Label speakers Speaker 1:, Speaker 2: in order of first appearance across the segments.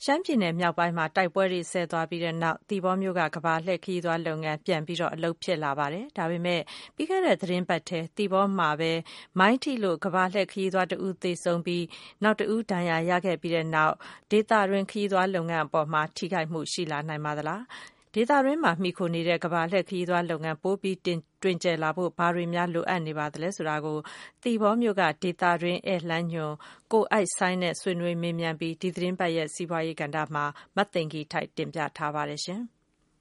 Speaker 1: ရှမ်းပြည်နယ်မြောက်ပိုင်းမှာတိုက်ပွဲတွေဆဲသွားပြီးတဲ့နောက်သီပေါမြို့ကကမ္ဘာလှည့်ခရီးသွားလုပ်ငန်းပြန်ပြီးအလုပ်ဖြစ်လာပါတယ်။ဒါပေမဲ့ပြီးခဲ့တဲ့သတင်းပတ်ထဲသီပေါမှာပဲမိုင်းထိလို့ကမ္ဘာလှည့်ခရီးသွားတဦးသေဆုံးပြီးနောက်တဦးဒဏ်ရာရခဲ့ပြီးတဲ့နောက်ဒေသတွင်းခရီးသွားလုပ်ငန်းအပေါ်မှာထိခိုက်မှုရှိလာနိုင်ပါသလား။ဒေသတွင်းမှာမှီခိုနေတဲ့ကမ္ဘာလှည့်ခရီးသွားလုပ်ငန်းပိုပြီးတွင်ကျယ်လာဖို့ဘာတွေများလိုအပ်နေပါသလဲဆိုတာကိုသီပေါမြို့ကဒေသတွင်းဧည့်လမ်းညွှန်ကိုအိုက်ဆိုင်နဲ့ဆွေးနွေးမေးမြန်းပြီးဒီသတင်းပတ်ရဲ့စီးပွားရေးကဏ္ဍမှာမသိင်္ဂီထိုက်တင်ပြထားပါတယ်ရှင်။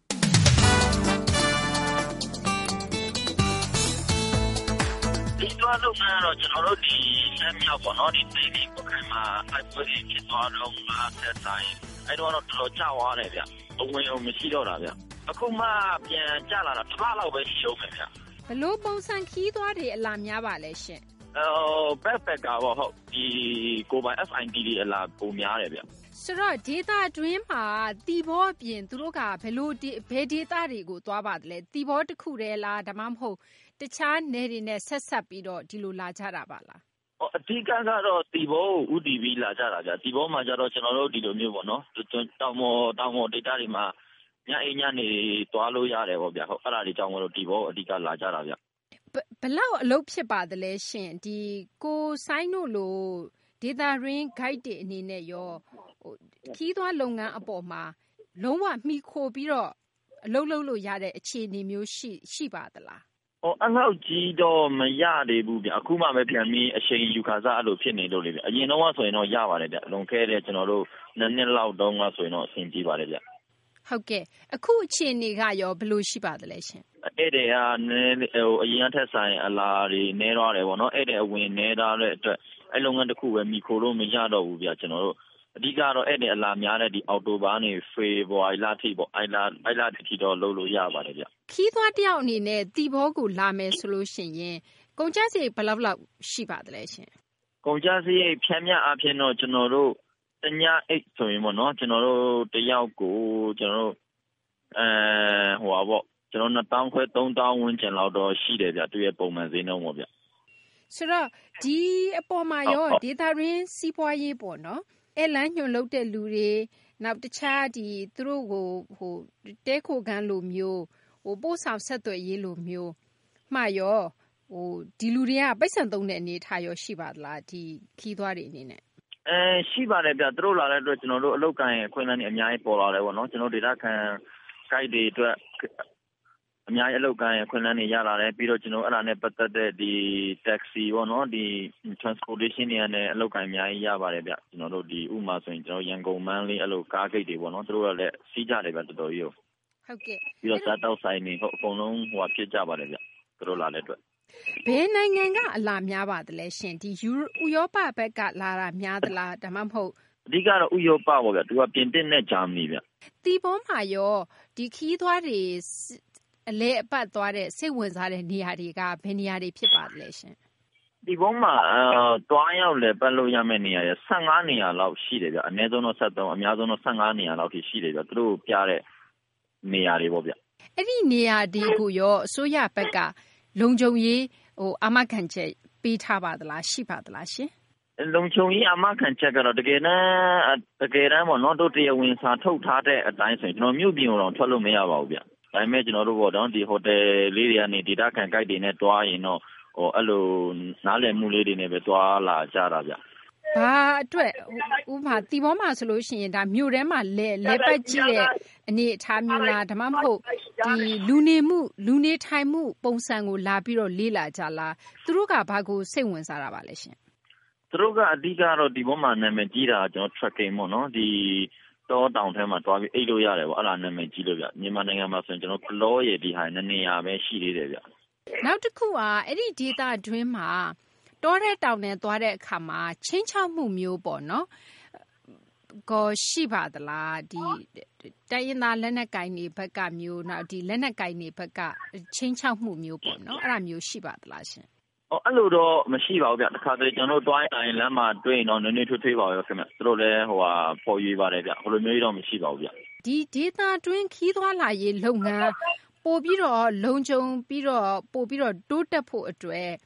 Speaker 2: ဒီတော့လုပ်ငန်းတော့ကျွန်တော်တို့ဒီရှမ်းမြောက်ပေါ့နော်ဒီသိန်းပခိုင်မှာတိုက်ပွဲဖြစ်သွားတော့ဆက်ဆိုင်အဲ့တော့တော်ကြာသွားတယ်ဗျ။အဝင်အောင်မရှိတော့တာဗျ။အခုမှပြန်ကြလာတာတစ်လလောက်ပဲရှိအောင်ပဲဗျ
Speaker 3: ။ဘလို့ပုံစံခီးသွားတွေအလားများပါလဲရှင်
Speaker 2: ။backpacker ပေါ့ဟုတ်ဒီကိုပိုင် FID တွေအလားပုံများတယ်ဗျ
Speaker 3: ။ဆိုတော့ဒေတာတွင်းမှာတီဘောအပြင်သူတို့ကဘယ်လိုဘယ်ဒေတာတွေကိုသွားပါသလဲ။တီဘောတစ်ခုတည်းလားဒါမှမဟုတ်တခြားနယ်တွေနဲ့ဆက်ဆက်ပြီးတော့ဒီလိုလာကြတာပါလား
Speaker 2: ။အဓိကကတော့တီဘောကိုဥတီပြီးလာကြတာဗျ။တီဘောမှာကျတော့ကျွန်တော်တို့ဒီလိုမျိုးပေါ့နော်။တောင်ပေါ်ဒေတာတွေမှာညအိမ်ညနေသွားလို့ရတယ်ပေါ့ဗျ။ဟုတ်အဲ့ဒါတွေကြောင့်မလို့တီဘောအဓိကလာကြတာဗျ
Speaker 3: ။ဘလောက်အလုပ်ဖြစ်ပါသလဲရှင်ဒီကိုဆိုင်တို့လိုဒေတာရင်း guide တွေအနေနဲ့ရောခီးသွားလုပ်ငန်းအပေါ်မှာလုံးဝမှီခိုပြီးတော့အလုပ်လုပ်လို့ရတဲ့အခြေအနေမျိုးရှိပါသလား
Speaker 2: အဲ့လောက်ကြီးတော့မရသေးဘူးဗျအခုမှပဲပြန်ပြီးအချိန်ယူခါစားအဲ့လိုဖြစ်နေလို့လေဗျအရင်တော့ဆိုရင်တော့ရပါတယ်ဗျလွန်ခဲ့တဲ့ကျွန်တော်တို့နှစ်လောက်တုန်းကဆိုရင်တော့အဆင်ပြေပါတယ်ဗျ
Speaker 3: ဟုတ်ကဲ့အခုအခြေအနေကရောဘယ်လိုရှိပါသလဲရှင်
Speaker 2: အဲ့တဲ့ကနည်းအရင်ထက်ဆိုင်အလားတွေနည်းသွားတယ်ပေါ့နော်အဲ့တဲ့အဝင်နည်းသွားတဲ့အတွက်အဲ့လုပ်ငန်းတစ်ခုပဲမိခိုလို့မရတော့ဘူးဗျကျွန်တော်တို့အဓိကတော့အဲ့တဲ့အလားများတဲ့ဒီအော်တိုဘာနေဖေဖော်ဝါရီလထိပေါ့အဲ့လာထိတော့လုပ်လို့ရပါတယ်ဗျ
Speaker 3: ခီးသွားတယောက်အနေနဲ့တီဘောကိုလာမယ်ဆိုလို့ရှိရင်ကုန်ကျစရိတ်ဘယ်လောက်ရှိပါသလဲရှင်
Speaker 2: ကုန်ကျစရိတ်ဖြန်းမြအပြင်တော့ကျွန်တော်တို့တညအိတ်ဆိုရင်ပေါ့နော်ကျွန်တော်တို့တယောက်ကိုကျွန်တော်တို့ဟိုပါပေါ့ကျွန်တော်2000ခွဲ3000ဝန်းကျင်လောက်တော့ရှိတယ်ဗျသူရဲ့ပုံမှန်ဈေးနှုန်းပေါ့ဗျ
Speaker 3: ဆိုတော့ဒီအပေါ်မှာရောဒေတာရင်းစီးပွားရေးပေါ့နော်အဲလမ်းညွှန်လုပ်တဲ့လူတွေနောက်တခြားဒီသူတို့ကိုတဲခိုခန်းလိုမျိုးပို့ဆောင်ဆက်သွယ်ရေးလိုမျိုးမှရောဒီလူတွေကပိတ်ဆံသုံးတဲ့အနေထားရောရှိပါသလားဒီခီးသွားတွေအနေနဲ့
Speaker 2: ရှိပါတယ်ဗျသူတို့လာတဲ့အတွက်ကျွန်တော်တို့အလုပ်ကိုင်အခွင့်အလမ်းတွေအများကြီးပေါ်လာတယ်ပေါ့နော်ကျွန်တော်ဒေတာခံ guide တွေအတွက်အများကြီးအလုပ်ကိုင်အခွင့်အလမ်းတွေရလာတယ်ပြီးတော့ကျွန်တော်အဲ့ဒါနဲ့ပတ်သက်တဲ့ဒီ taxi ပေါ့နော်ဒီ transportation တွေနဲ့အလုပ်ကိုင်အများကြီးရပါတယ်ဗျကျွန်တော်တို့ဒီဥမာဆိုရင်ကျွန်တော်ရန်ကုန်မန်းလေးအဲ့လိုကားဂိတ်တွေပေါ့နော်သူတို့ကလည်းစီးကြတယ်ဗျတော်တော်ကြီး
Speaker 3: ဟုတ်ကဲ့
Speaker 2: ပြီးတော့စားတောက်ဆိုင်တွေအကုန်လုံးဖြစ်ကြပါတယ်ဗျသူတို့လာတဲ့အတွက်
Speaker 3: ဘယ်နိုင်ငံကအလားများပါသလဲရှင်ဒီဥရောပဘက်ကလာတာများသလားဒါမှမဟုတ်
Speaker 2: အဓိကတော့ဥရောပပေါ့ဗျသူကပြင်သစ်နဲ့ဂျာမနီဗျ
Speaker 3: တီဘောမှာရောဒီခီးသွားတွေအလဲအပတ်သွားတဲ့စိတ်ဝင်စားတဲ့နေရာတွေကဘယ်နေရာတွေဖြစ်ပါသလဲရှင်
Speaker 2: ဒီဘုံမှာတွားရောက်လေပတ်လို့ရမယ့်နေရာရ15နေရာလောက်ရှိတယ်ဗျအနည်းဆုံးတော့73အများဆုံးတော့15နေရာလောက်ထိရှိတယ်ဗျသူတို့ပြတဲ့နေရာတွေပေါ့ဗျ
Speaker 3: အဲ့ဒီနေရာတွေကိုရောအစိုးရဘက်ကလုံခြုံရေးအာမခံချက်ပေးထားပါသလားရှိပါသလားရှင်
Speaker 2: လုံခြုံရေးအာမခံချက်ကတော့တကယ်တမ်းပေါ့နော်တို့တရားဝင်စာထုတ်ထားတဲ့အတိုင်းဆိုရင်ကျွန်တော်မြို့ပြင်တော့ထွက်လို့မရပါဘူးဗျဒါပေမဲ့ကျွန်တော်တို့ပေါ့နော်ဒီဟိုတယ်လေးတွေကနေဒေတာခံ guide တွေနဲ့တွားရင်တော့အဲ့လိုနားလည်မှုလေးတွေနဲ့ပဲတွားလာကြတာဗျ
Speaker 3: ဘာအတွက်ဥပမာတီဘောမှာဆိုလို့ရှိရင်ဒါမြို့ထဲမှာလဲပတ်ကြည့်တဲ့အနေအထားမျိုးလားဒါမှမဟုတ်ဒီလူနေထိုင်မှုပုံစံကိုလာပြီးတော့လေးလာကြလားသူတို့ကဘာကိုစိတ်ဝင်စားတာပါလဲရှင်
Speaker 2: သူတို့ကအဓိကတော့ဒီဘောမှာနာမည်ကြီးတာကျွန်တော် tracking ပေါ့နော်ဒီတောတောင်ထဲမှာတွားပြီးအိတ်လို့ရတယ်ပေါ့အဲ့ဒါနာမည်ကြီးလို့ဗျမြန်မာနိုင်ငံမှာဆိုရင်ကျွန်တော်ကလောရည်ဒီဟာနေရာပဲရှိသေးတယ်ဗျ
Speaker 3: နောက်တစ်ခုကအဲ့ဒီဒေတာတွင်းမှာတောတဲ့တောင်နဲ့သွားတဲ့အခါမှာချင်းချောက်မှုမျိုးပေါ့နော်ကိုရှိပါသလားဒီတိုင်းရင်းသားလက်နက်ကင်တွေဘက်ကမျိုးနောက်ဒီလက်နက်ကင်တွေဘက်ကချင်းချောက်မှုမျိုးပေါ့နော်အဲ့ဒါမျိုးရှိပါသလားရှင်
Speaker 2: အဲ့လိုတော့မရှိပါဘူးဗျတခါတလေကျွန်တော်တို့တွိုင်းတိုင်းလမ်းမှာတွေ့ရင်တော့နည်းနည်းထွေးပါရောခင်ဗျသူတို့လည်းပေါ်ရွေးပါတယ်ဗျဟိုလိုမျိုးတော့မရှိပါဘူးဗျ
Speaker 3: ဒီဒေတာတွင်းခီးသွားလာရေးလုပ်ငန်းပို့ပြီးတော့လုံခြုံပြီးတော့ပို့ပြီးတော့တိုးတက်ဖို့အတွက်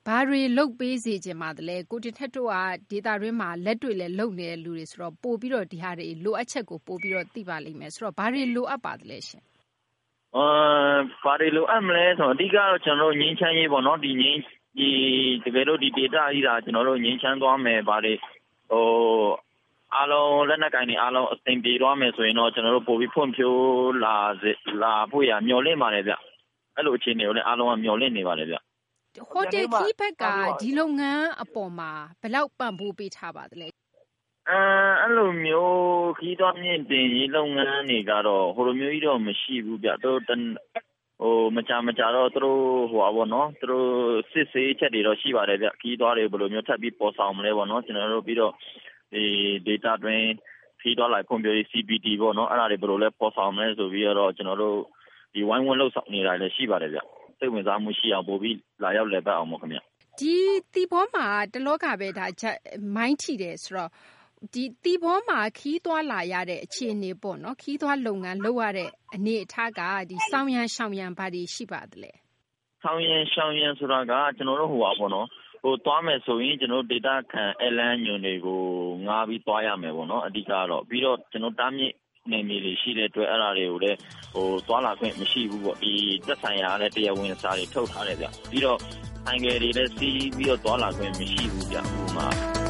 Speaker 3: ဘာတွေလုတ်ပေးစေချင်ပါသလဲကိုတင်ထက်တို့ကဒေတာရင်းမှာလက်တွေ့လဲလုတ်နေတဲ့လူတွေဆိုတော့ပို့ပြီးတော့ဒီဟာတွေလိုအပ်ချက်ကိုပို့ပြီးတော့သိပါလိမ့်မယ်ဆိုတော့ဘာတွေလိုအပ်ပါသလဲရှင်
Speaker 2: ဘာတွေလိုအပ်မလဲဆိုတော့အဓိကတော့ကျွန်တော်တို့ငြိမ်းချမ်းရေးပေါ့နော်ဒီတကယ်လို့ဒီ data ကြီးတာကျွန်တော်တို့ငြိမ်းချမ်းသွားမယ်ဘာတွေအားလုံးလက်နက်ကင်တွေအားလုံးအသိပြေသွားမယ်ဆိုရင်တော့ကျွန်တော်တို့ပို့ပြီးဖွံ့ဖြိုးလာဖို့ရမျှော်လင့်ပါတယ်ဗျအဲ့လိုအခြေအနေကိုလည်းအားလုံးကမျှော်လင့်နေပါတယ်ဗျ
Speaker 3: ဟိုတယ်ခီးဘက်ကဒီလုပ်ငန်းအပေါ်မှာဘယ်လောက်ပံ့ပိုးပေးထားပါသလဲ
Speaker 2: အဲ့လိုမျိုးခီးသွားမြင့်တင်ရေးလုပ်ငန်းတွေကတော့ဟိုလိုမျိုးကြီးတော့မရှိဘူးဗျတို့မကြတော့သူတို့ပေါ့နော်သူတို့စစ်ဆေးချက်တွေတော့ရှိပါတယ်ဗျခီးသွားတွေဘယ်လိုမျိုးထပ်ပြီးပေါ်ဆောင်မလဲပေါ့နော်ကျွန်တော်တို့ပြီးတော့ဒီ data တွင်ခီးသွားလိုက်ဖွံ့ဖြိုးရေး CPT ပေါ့နော်အဲ့ဒါတွေဘယ်လိုလဲပေါ်ဆောင်မလဲဆိုပြီးတော့ကျွန်တော်တို့ဒီဝိုင်းဝန်းလှုပ်ဆောင်နေတာလည်းရှိပါတယ်ဗျစိတ်ဝင်စားမှုရှိအောင်ပို့ပြီးလာရောက်လည်ပတ်အောင်ပေါ့ခင်ဗျ
Speaker 3: ဒီတီဘောမှာတလောကပဲဒါမိုင်းထီတယ်ဆိုတော့ဒီတီဘောမှာခီးသွားလာရတဲ့အခြေအနေပေါ့နော်ခီးသွားလုပ်ငန်းလုပ်ရတဲ့အနေအထားကဒီစောင်းရန်ရှောင်ရန်ဘာတွေရှိပါသလဲ
Speaker 2: စောင်းရန်ရှောင်ရန်ဆိုတာကကျွန်တော်တို့ပေါ့နော်သွားမယ်ဆိုရင်ကျွန်တော် data ခံအလန်းညွန်တွေကိုငားပြီးသွားရမယ်ပေါ့နော်အဓိကတော့ပြီးတော့ကျွန်တော်တားမြစ်နေမီလေးရှိတဲ့အတွက်အဲ့ဒါတွေကိုလည်းသွားလာခွင့်မရှိဘူးပေါ့ဒီသက်ဆိုင်ရာလည်းတရားဝင်စာတွေထုတ်ထားတယ်ဗျပြီးတော့ဆိုင်ကယ်တွေလည်းစီးပြီးတော့သွားလာခွင့်မရှိဘူးဗျဥပမာ